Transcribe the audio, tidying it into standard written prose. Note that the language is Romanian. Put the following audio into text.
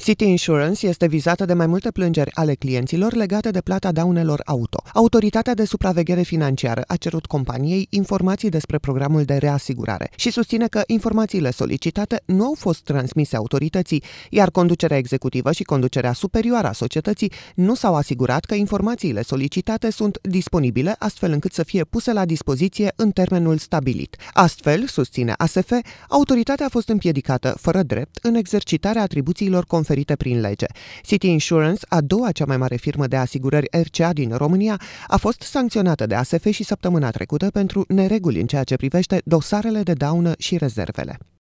City Insurance este vizată de mai multe plângeri ale clienților legate de plata daunelor auto. Autoritatea de supraveghere financiară a cerut companiei informații despre programul de reasigurare și susține că informațiile solicitate nu au fost transmise autorității, iar conducerea executivă și conducerea superioară a societății nu s-au asigurat că informațiile solicitate sunt disponibile astfel încât să fie puse la dispoziție în termenul stabilit. Astfel, susține ASF, autoritatea a fost împiedicată fără drept în exercitarea atribuțiilor conferite prin lege. City Insurance, a doua cea mai mare firmă de asigurări RCA din România, a fost sancționată de ASF și săptămâna trecută pentru nereguli în ceea ce privește dosarele de daună și rezervele.